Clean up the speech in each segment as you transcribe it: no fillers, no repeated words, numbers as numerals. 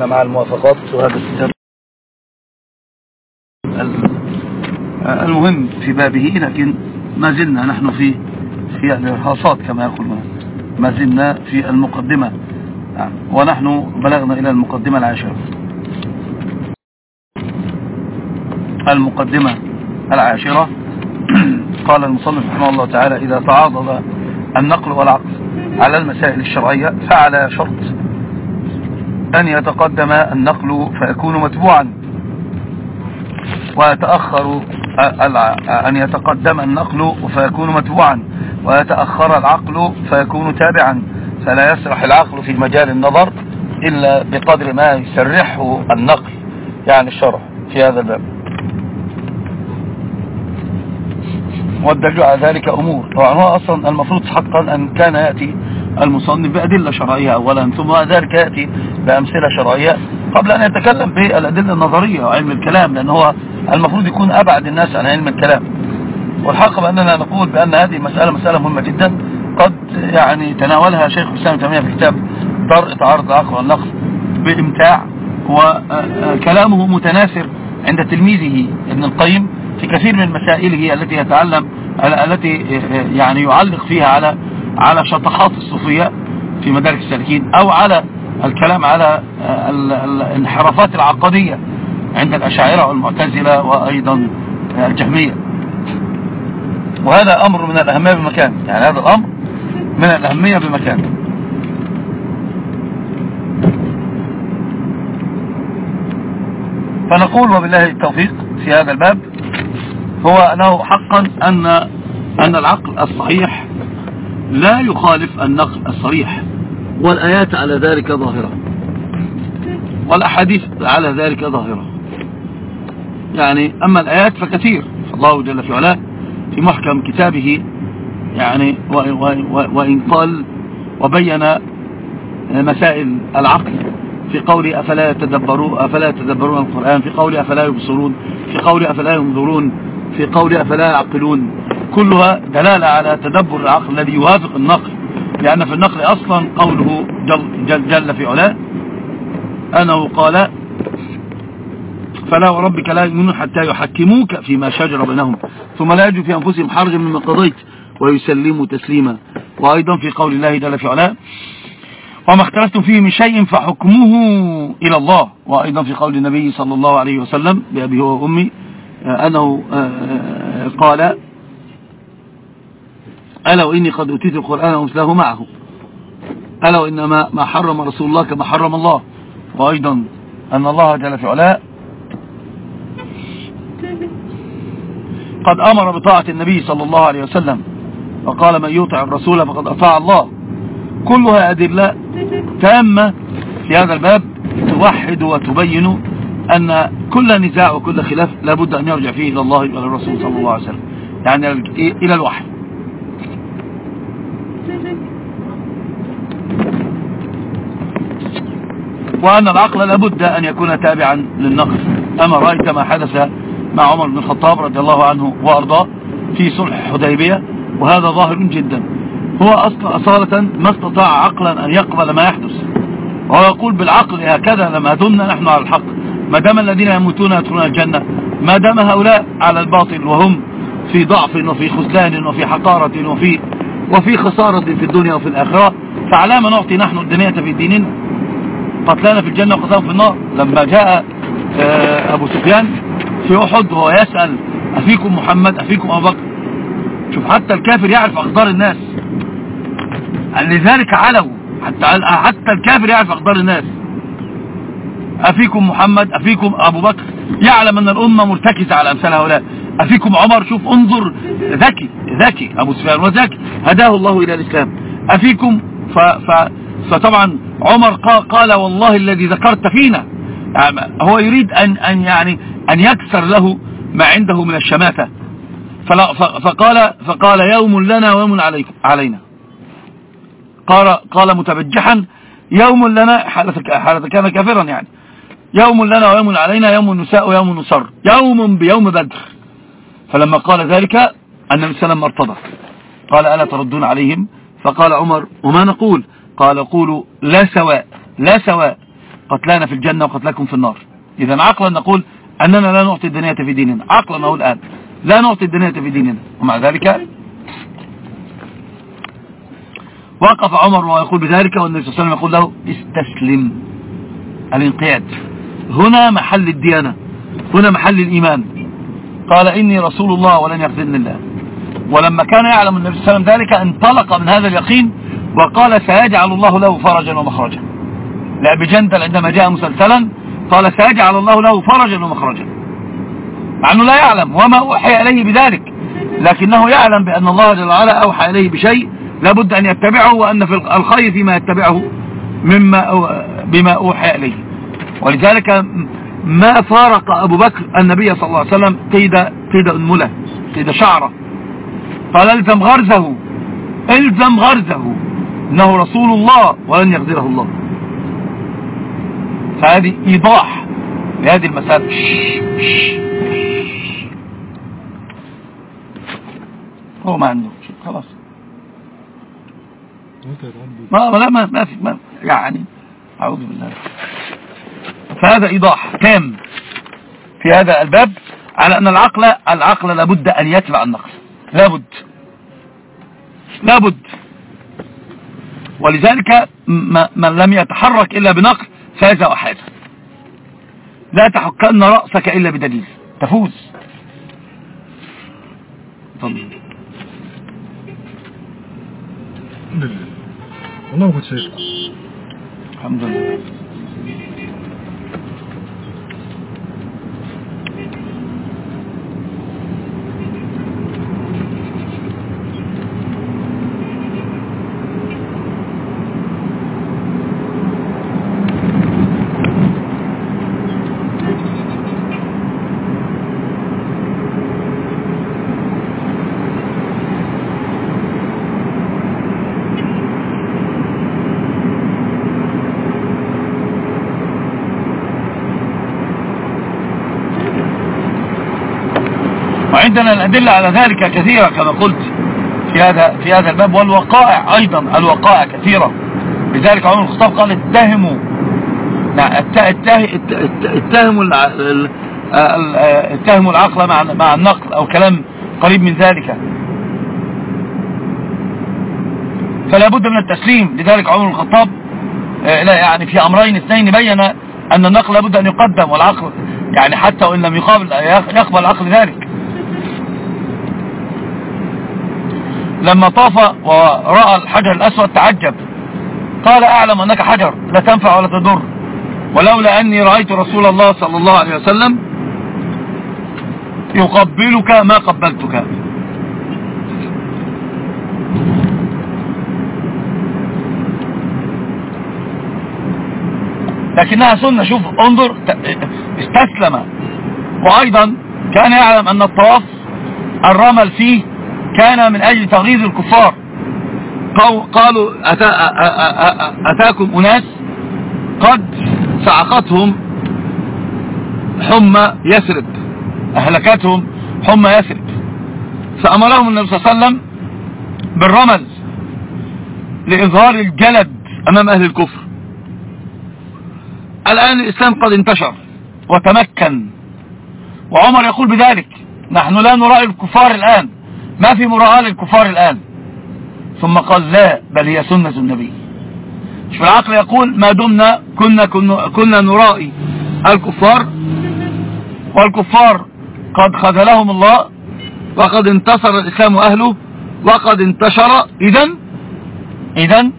زلنا مع الموافقات، وهذا الكتاب المهم في بابه، لكن ما زلنا نحن في الإرهاصات كما يقولون، ما زلنا في المقدمة، ونحن بلغنا إلى المقدمة العاشرة. المقدمة العاشرة قال المصنف رحمه الله تعالى: إذا تعاضد النقل والعقل على المسائل الشرعية فعلى شرط أن يتقدم النقل فيكون متبوعا، ويتأخر أن يتقدم النقل فيكون متبوعا، ويتأخر العقل فيكون تابعا، فلا يسرح العقل في مجال النظر إلا بقدر ما يسرحه النقل، يعني الشرع في هذا الباب. والدليل على ذلك أمور. طبعا هو أصلا المفروض حقا أن كان يأتي المصنف بأدلة شرعية أولا، ثم ذلك يأتي بأمثلة شرعية قبل أن يتكلم بالأدلة النظرية وعلم الكلام، لأن هو المفروض يكون أبعد الناس عن علم الكلام. والحق بأننا نقول بأن هذه المسألة مسألة مهمة جدا، قد يعني تناولها شيخ الإسلام ابن تيمية في كتاب درء تعارض العقل والنقل بإمتاع، وكلامه متناثر عند تلميذه ابن القيم في كثير من مسائله التي يتعلم التي يعني يعلق فيها على شطحات الصوفية في مدارك السالكين، أو على الكلام على الانحرافات العقدية عند الأشاعرة والمعتزلة وأيضا الجهمية. وهذا أمر من الأهمية بمكان، يعني هذا الأمر من الأهمية بمكان. فنقول وبالله التوفيق في هذا الباب هو أنه حقا أن العقل الصحيح لا يخالف النقل الصريح، والآيات على ذلك ظاهرة، والأحاديث على ذلك ظاهرة. يعني أما الآيات فكثير، فالله جل في علاه في محكم كتابه يعني وإن قال وبين مسائل العقل في قول أفلا يتدبرون القرآن، في قول أفلا يبصرون، في قول أفلا ينظرون، في قول أفلا يعقلون، كلها دلالة على تدبر العقل الذي يوافق النقل، لأن في النقل أصلا قوله جل في علاه أنه قال: فلا وربك لا يؤمنون حتى يحكموك فيما شجر بينهم ثم لا يجدوا في أنفسهم حرجا مما قضيت ويسلموا تسليما. وأيضا في قول الله جل في علاه: وما اختلفتم فيه من شيء فحكمه إلى الله. وأيضا في قول النبي صلى الله عليه وسلم بأبي هو وأمي أنه قال: ألا وإني قد أوتيت القرآن ومثله معه، ألا وإنما ما حرم رسول الله كما حرم الله. وأيضا أن الله جل في علاه قد أمر بطاعة النبي صلى الله عليه وسلم، وقال: من يطع الرسول فقد أطاع الله. كلها أدلة تامة في هذا الباب توحد وتبين أن كل نزاع وكل خلاف لابد أن يرجع فيه إلى الله وإلى الرسول صلى الله عليه وسلم، يعني إلى الوحي. وأن العقل لابد أن يكون تابعا للنقل. أما رأيت ما حدث مع عمر بن الخطاب رضي الله عنه وأرضاه في صلح الحديبية، وهذا ظاهر جدا. هو أصالة ما استطاع عقلا أن يقبل ما يحدث، وهو يقول بالعقل هكذا: لما دمنا نحن على الحق، ما دام الذين يموتون يدخلون الجنة، ما دام هؤلاء على الباطل وهم في ضعف وفي خذلان وفي حقارة وفي خسارة في الدنيا وفي الآخرة، فعلى ما نعطي نحن الدنيا في ديننا؟ قتلانا في الجنة وقتلانا في النار. لما جاء أبو سفيان في أحد وهو يسأل: أفيكم محمد أفيكم أبو بكر؟ شوف، حتى الكافر يعرف أخبار الناس، لذلك علوا، حتى الكافر يعرف أخبار الناس. أفيكم محمد أفيكم أبو بكر؟ يعلم أن الأمة مرتكزة على أمثال هؤلاء. أفيكم عمر؟ شوف، انظر، ذكي أبو سفيان وذكي، هداه الله إلى الإسلام. أفيكم فطبعا عمر قال: والله الذي ذكرت فينا. هو يريد أن يكسر له ما عنده من الشماتة. فقال: يوم لنا ويوم علينا. قال متبجحا: يوم لنا، حالة كان كافرا، يعني يوم لنا ويوم علينا، يوم نساء ويوم نصر، يوم بيوم بدر. فلما قال ذلك النبي صلى الله عليه وسلم ارتضى، قال: ألا تردون عليهم؟ فقال عمر: وما نقول؟ قال: قولوا لا سواء. قتلانا في الجنة وقتلاكم في النار. إذا عقلا نقول أننا لا نعطي الدنيا في ديننا، عقلا نقول الآن لا نعطي الدنيا في ديننا. ومع ذلك وقف عمر ويقول بذلك، والنبي صلى الله عليه وسلم يقول له استسلم. الانقياد هنا محل الديانة، هنا محل الإيمان. قال إني رسول الله ولن يخذلني الله. ولما كان يعلم النبي صلى الله عليه وسلم ذلك انطلق من هذا اليقين وقال سيجعل الله له فرجا ومخرجا. لأبي جندل عندما جاء مسلسلا قال سيجعل الله له فرجا ومخرجا، مع أنه لا يعلم وما أوحي إليه بذلك، لكنه يعلم بأن الله جل وعلا أوحى إليه بشيء لابد أن يتبعه، وأن في الخير فيما يتبعه بما أوحي إليه. ولذلك ما فارق أبو بكر النبي صلى الله عليه وسلم قيد أنملة، قيد شعره، قال الزم غرزه، الزم غرزه، إنه رسول الله ولن يخذله الله. فهذه إيضاح لهذه المسألة. هو ما عنده شيء خلاص، ما في يعني أعوذ بالله. فهذا إيضاح تام في هذا الباب على أن العقل لابد أن يتبع النقل، لابد. ولذلك من لم يتحرك إلا بنقل فاز وحاد. لا تحكن رأسك إلا بدليل تفوز. والله كنت شايف. الحمد لله. وعندنا الأدلة على ذلك كثيرة كما قلت في هذا الباب، والوقائع أيضا، الوقائع كثيرة. لذلك عمر الخطاب قال اتهموا العقل مع النقل أو كلام قريب من ذلك. فلا بد من التسليم. لذلك عمر الخطاب يعني في أمرين اثنين بين أن النقل لابد أن يقدم، والعقل يعني حتى وإن لم يقبل العقل ذلك. لما طاف ورأى الحجر الأسود تعجب، قال أعلم أنك حجر لا تنفع ولا تضر، ولولا أني رأيت رسول الله صلى الله عليه وسلم يقبلك ما قبلتك. لكنها سنة. شوف انظر، استسلم. وأيضا كان يعلم أن الطواف الرمل فيه كان من أجل تغيظ الكفار. قالوا أتاكم أناس قد سعقتهم حمى يثرب، أهلكتهم حمى يثرب، فأمرهم النبي صلى الله عليه وسلم بالرمل لإظهار الجلد أمام أهل الكفر. الآن الإسلام قد انتشر وتمكن، وعمر يقول بذلك نحن لا نراعي الكفار الآن، ما في مراعاة للكفار الآن. ثم قال لا، بل هي سنة النبي. شوف العقل يقول ما دمنا كنا نرائي الكفار، والكفار قد خذلهم الله، وقد انتصر الإسلام أهله، وقد انتشر. إذن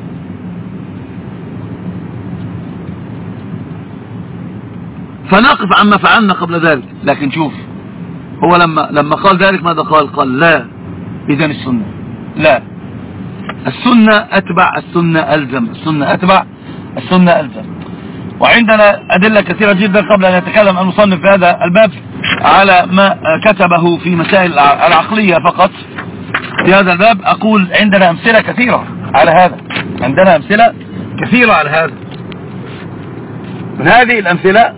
فنقف عما فعلنا قبل ذلك. لكن شوف هو لما قال ذلك ماذا قال لا. إذن السنة لا، السنة أتبع، السنة ألزم، السنة أتبع، السنة ألزم. وعندنا أدلة كثيرة جدا قبل أن يتكلم المصنف في هذا الباب على ما كتبه في مسائل العقلية فقط في هذا الباب. أقول عندنا أمثلة كثيرة على هذا، عندنا أمثلة كثيرة على هذا. من هذه الأمثلة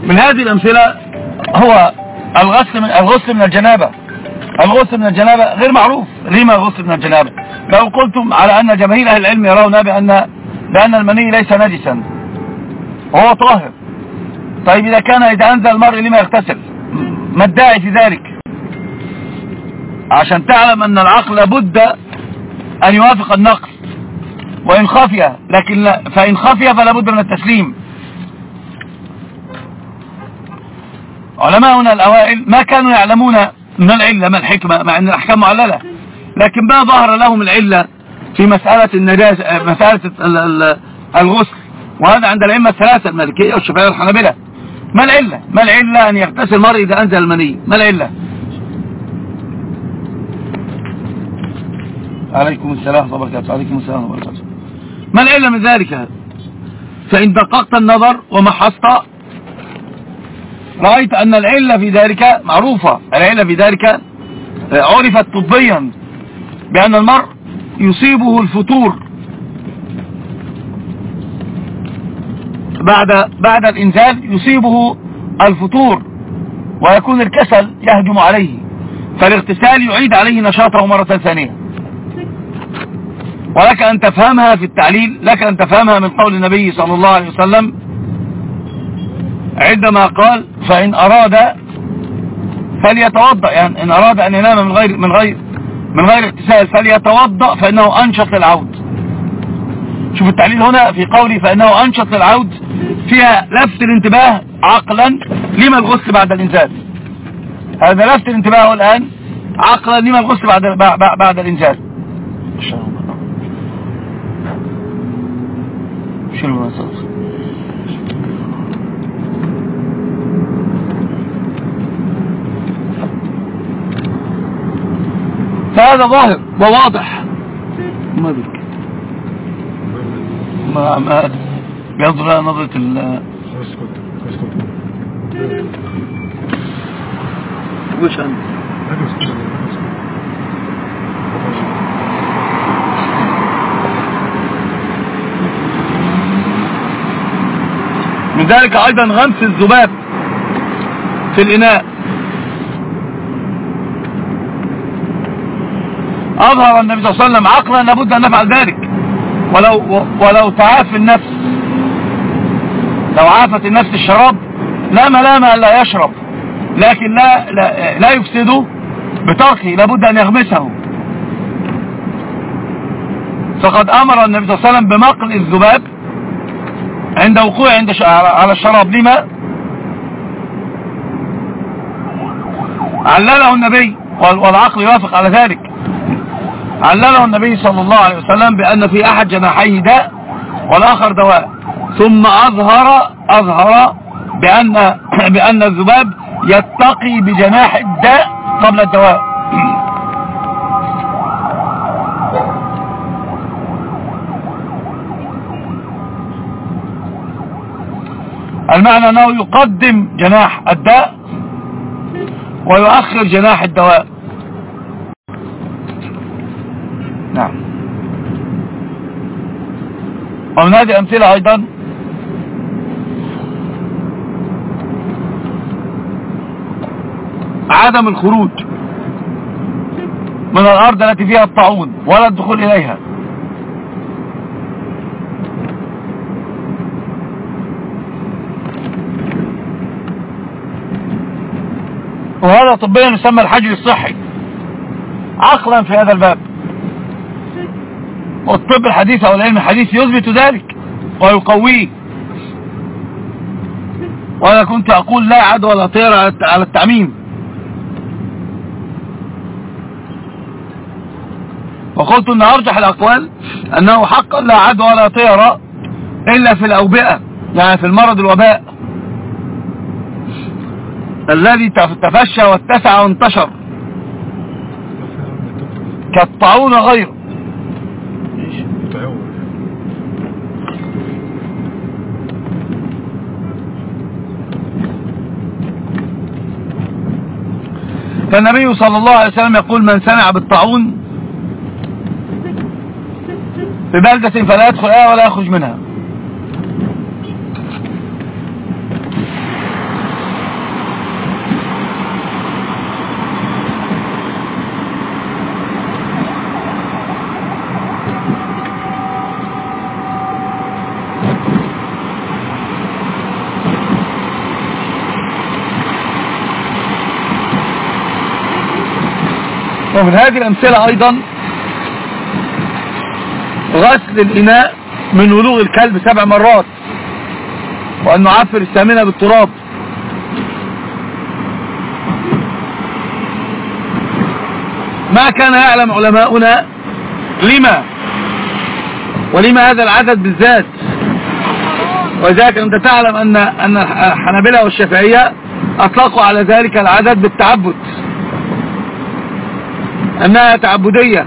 من هذه الأمثلة هو الغسل من الجنابة. الغسل من الجنابة غير معروف. لما الغسل من الجنابة؟ لو قلتم على أن جماهير أهل العلم يرون بأن المني ليس نجسا وهو طاهر، طيب إذا أنزل المرء لما يغتسل؟ ما الداعي في ذلك؟ عشان تعلم أن العقل لابد أن يوافق النقل وإن خفي، لكن فإن خفي فلا بد من التسليم. علماؤنا الأوائل ما كانوا يعلمون من العلة ما الحكمة، مع أن الأحكام معللة، لكن ما ظهر لهم العلة في مسألة النجاسة، مسألة الغسل، وهذا عند الأئمة الثلاثة المالكية والشافعية والحنابلة. ما العلة؟ ما العلة أن يغتسل المرء إذا أنزل المني؟ ما العلة؟ عليكم السلام وبركاته. عليكم السلام وبركاته. ما العلة من ذلك؟ فإن دققت النظر ومحصت رأيت أن العلة في ذلك معروفة. العلة في ذلك عرفت طبيا بأن المرء يصيبه الفتور بعد الإنزال، يصيبه الفتور ويكون الكسل يهجم عليه، فالاغتسال يعيد عليه نشاطه مرة ثانية. ولك أن تفهمها في التعليل، لك أن تفهمها من قول النبي صلى الله عليه وسلم عندما قال فإن أراد فليتوضأ، يعني إن أراد أن ينام من غير اغتسال فليتوضأ فإنه أنشط للعود. شوف التعليل هنا في قولي فإنه أنشط للعود، فيها لفت الانتباه عقلا لما الغسل بعد الإنزال. هذا لفت الانتباه الآن عقلا لما الغسل بعد الإنزال. شنو الأساس؟ فهذا ظاهر وواضح. ما بك ما ينظر نظرة وش أنت من ذلك أيضا غمس الذباب في الإناء. أظهر النبي صلى الله عليه وسلم عقلا لابد أن نفعل ذلك، ولو تعاف النفس، لو عافت النفس الشراب لا ملام ألا يشرب، لكن لا يفسده بتركه، لابد أن يغمسه. فقد أمر النبي صلى الله عليه وسلم بمقل الذباب عند وقوع على الشراب. لما؟ علله النبي، والعقل يوافق على ذلك، علله النبي صلى الله عليه وسلم بأن في أحد جناحيه داء والآخر دواء، ثم أظهر بأن الذباب يتقي بجناح الداء قبل الدواء. المعنى أنه يقدم جناح الداء ويؤخر جناح الدواء. نعم. ومن هذه الأمثلة أيضا عدم الخروج من الأرض التي فيها الطاعون ولا الدخول إليها. وهذا طبيا يسمى الحجر الصحي عقلا في هذا الباب، والطب الحديث أو العلم الحديث يثبت ذلك ويقويه. وأنا كنت أقول لا عدوى ولا طير على التعميم، وقلت أن أرجح الأقوال أنه حقا لا عدوى ولا طير إلا في الأوبئة، يعني في المرض الوباء الذي تفشى واتسع وانتشر كالطاعون غيره. فالنبي صلى الله عليه وسلم يقول من سمع بالطاعون في بلدة فلا يدخل ولا يخرج منها. ومن هذه الأمثلة أيضا غسل الإناء من ولوغ الكلب 7 مرات، وأن نعفر الثامنة بالتراب. ما كان يعلم علماؤنا ولما هذا العدد بالذات، وذلك أنت تعلم أن الحنابلة والشافعية أطلقوا على ذلك العدد بالتعبد، أنها تعبدية.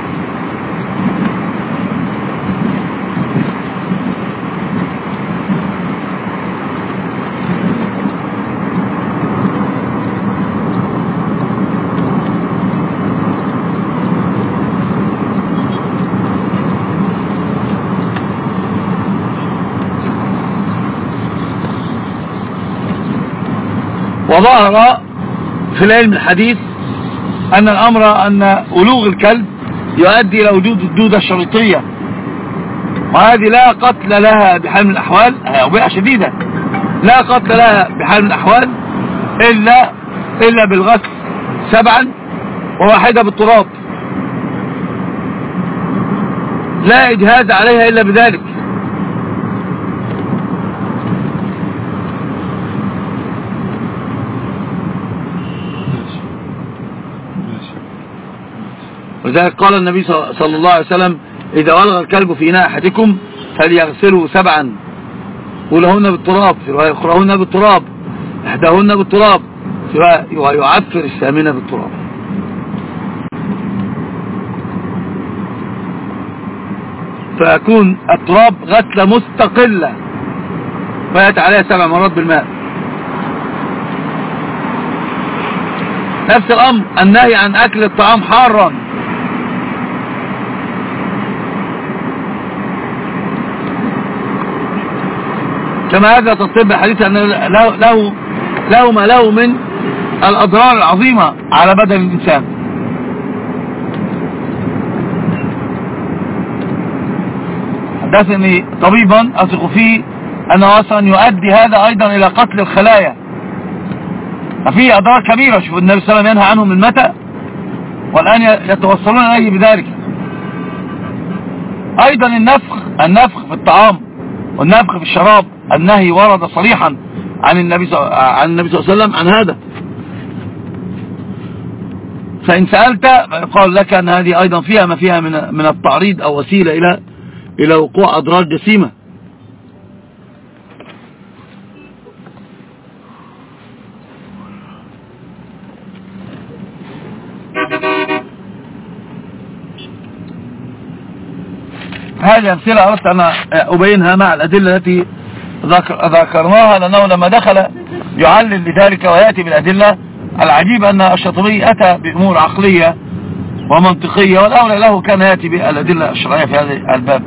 وظهر في العلم الحديث أن الأمر أن ولوغ الكلب يؤدي إلى وجود الدودة الشريطية، وهذه لا قتل لها بحال من الأحوال، أوبئة شديدة، لا قتل لها بحال من الأحوال إلا بالغسل 7 وواحدة بالتراب، لا إجهاز عليها إلا بذلك. ولذلك قال النبي صلى الله عليه وسلم: إذا ولغ الكلب في إناء أحدكم فليغسله 7، أولهن بالتراب، في رواية أخرهن بالتراب، إحداهن بالتراب، ويعفر الثامنة بالتراب. فيكون التراب غسلة مستقلة ويأتي عليها 7 مرات بالماء. نفس الأمر النهي عن أكل الطعام حارا، كما هذا تطبيق حديث أن له ما له من الأضرار العظيمة على بدن الإنسان. حدثني طبيبا أثق فيه أنه أصلا يؤدي هذا أيضا إلى قتل الخلايا، ففيه أضرار كبيرة. شوف النبي صلى الله عليه وسلم ينهى عنه من متى، والآن يتوصلون إليه بذلك. أيضا النفخ في الطعام والنفخ في الشراب، النهي ورد صريحا عن النبي صلى الله عليه وسلم عن هذا. فإن سألت فيقال لك أن هذه أيضا فيها ما فيها من التعريض أو وسيلة إلى وقوع أضرار جسيمة. هذه أمثلة أردت أن أبينها مع الأدلة التي ذكرناها، لأنه لما دخل يعلل لذلك ويأتي بالأدلة، العجيب أن الشاطبي أتى بأمور عقلية ومنطقية، والأولى له كان يأتي بالأدلة الشرعية في هذا الباب.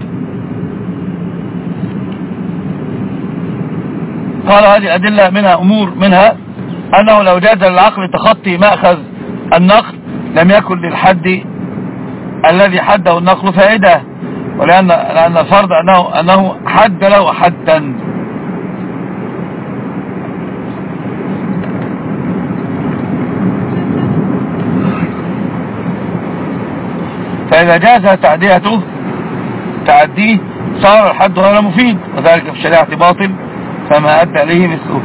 قال هذه الأدلة منها أنه لو جاز للعقل تخطي مأخذ النقل لم يكن للحد الذي حده النقل فائدة، ولأن الفرض أنه حد له حدا. فإذا جاز تعديه صار الحد غير مفيد، وذلك في الشريعة باطل فما أدى إليه مثله.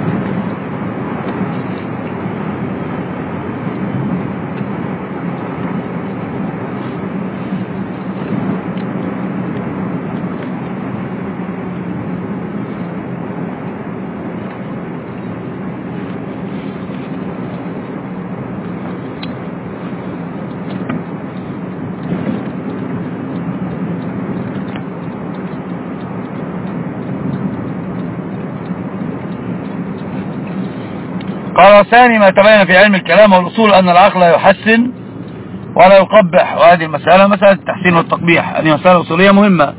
قال ثاني ما تبين في علم الكلام والأصول أن العقل يحسن ولا يقبح، وهذه المسألة مسألة التحسين والتقبيح، هذه مسألة أصولية مهمة.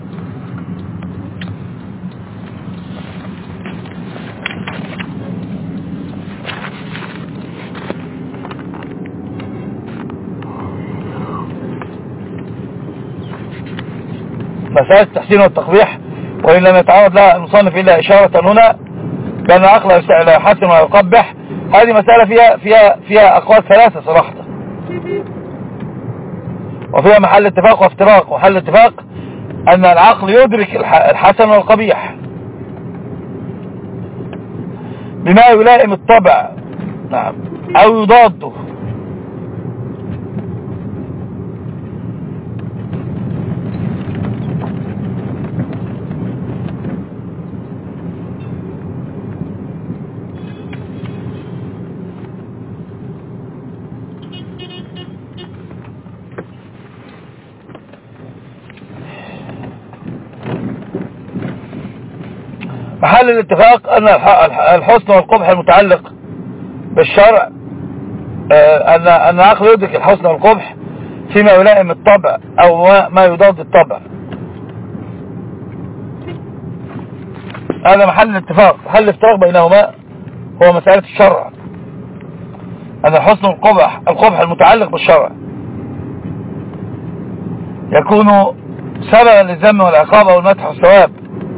مسألة التحسين والتقبيح، وإن لم يتعرض لها المصنف إلا إشارة هنا بأن العقل لا يحسن ولا يقبح، هذه مسألة فيها أقوال 3 صراحة. وفيها محل اتفاق وافتراق. محل اتفاق أن العقل يدرك الحسن والقبيح بما يلائم الطبع، نعم، أو يضاده. محل الاتفاق أن الحسن والقبح المتعلق بالشرع، أن العقل يدرك الحسن والقبح فيما يلائم الطبع أو ما يضاد الطبع. هذا محل الاتفاق. محل الافتراق بينهما هو مسألة الشرع، أن الحسن والقبح المتعلق بالشرع يكون سببا للذم والعقاب أو المدح والثواب.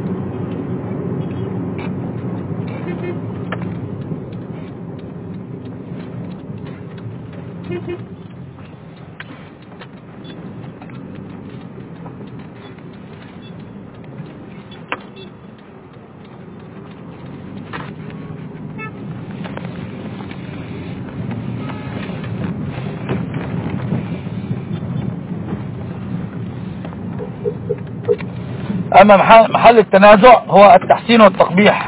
أما محل التنازع هو التحسين والتقبيح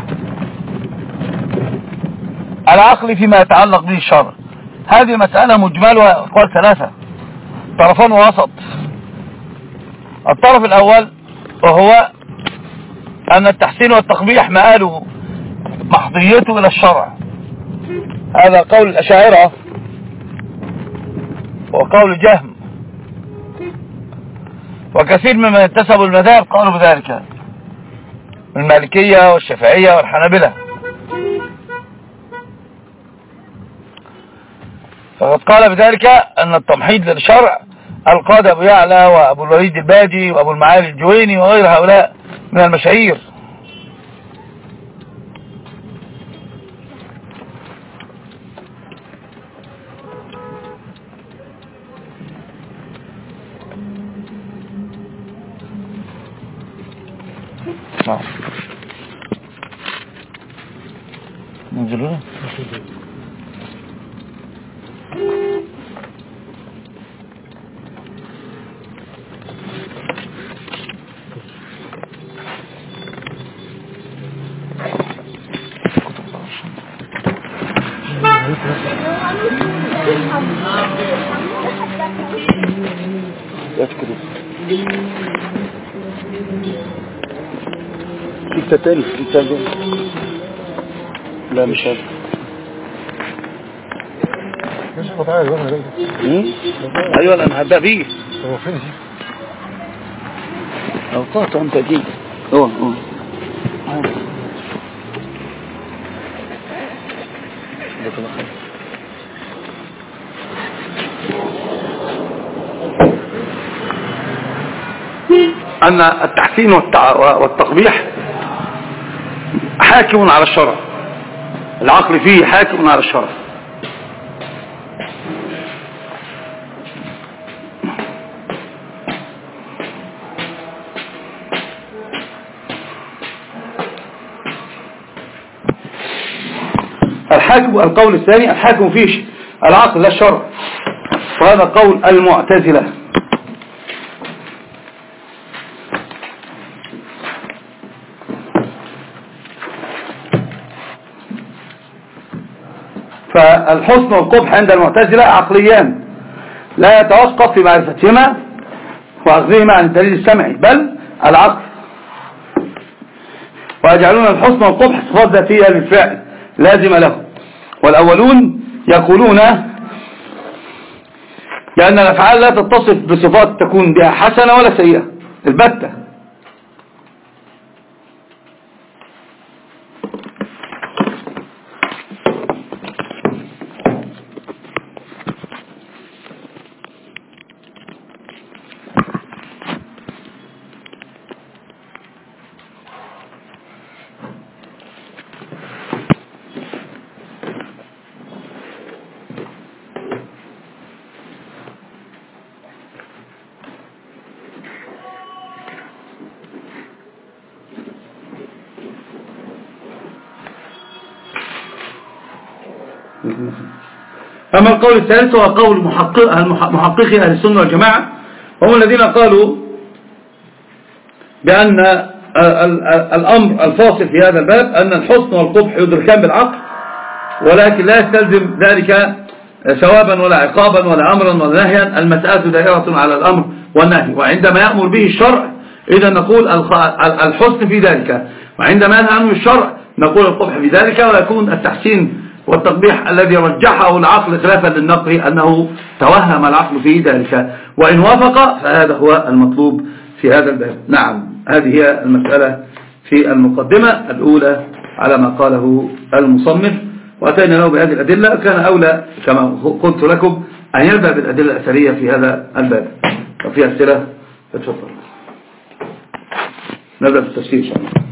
العقلي فيما يتعلق به الشرع. هذه مسألة مجملة أقوال ثلاثة، طرفان ووسط. الطرف الأول وهو أن التحسين والتقبيح مآله محضيته إلى الشرع. هذا قول الأشاعرة وقول جهم، وكثير ممن انتسبوا المذاهب قالوا بذلك من المالكية والشافعية والحنابلة. فقد قال بذلك أن التمحيض للشرع القاضي أبو يعلى وأبو الوليد الباجي وأبو المعالي الجويني وغير هؤلاء من المشاهير. ننزلون كيف تاني لا مش هذا مش قطعي وانا ليه ايوه انا هبدأ بيه. هو فين دي اوقات انت دي هو أن التحسين والتقبيح حاكم على الشرع، العقل فيه حاكم على الشرع. الحاكم القول الثاني الحاكم فيه العقل لا الشرع، وهذا قول المعتزلة. فالحسن والقبح عند المعتزلة عقليان لا يتوقف في معرفتهما وأخذهما عن الدليل السمعي، بل العقل، ويجعلون الحسن والقبح صفات ذاتية للفعل لازم له. والأولون يقولون بأن الأفعال لا تتصف بصفات تكون بها حسنة ولا سيئة البتة. أما القول الثالث هو قول محققي أهل السنة والجماعة، وهم الذين قالوا بأن الأمر الفاصل في هذا الباب أن الحسن والقبح يدركان بالعقل، ولكن لا يستلزم ذلك ثوابا ولا عقابا ولا أمرا ولا نهيا، المسألة دائرة على الأمر والنهي، وعندما يأمر به الشرع إذا نقول الحسن في ذلك، وعندما ينهى عنه الشرع نقول القبح في ذلك، ويكون التحسين والتقبيح الذي رجحه العقل خلافا للنقل أنه توهم العقل في ذلك، وإن وافق فهذا هو المطلوب في هذا الباب. نعم، هذه هي المسألة في المقدمة الأولى على ما قاله المصنف، وأتينا له بهذه الأدلة. كان أولى كما قلت لكم أن يبدأ بالأدلة الأثرية في هذا الباب. وفي أسئلة؟ اتفضل، نبدأ بالتفسير إن شاء الله.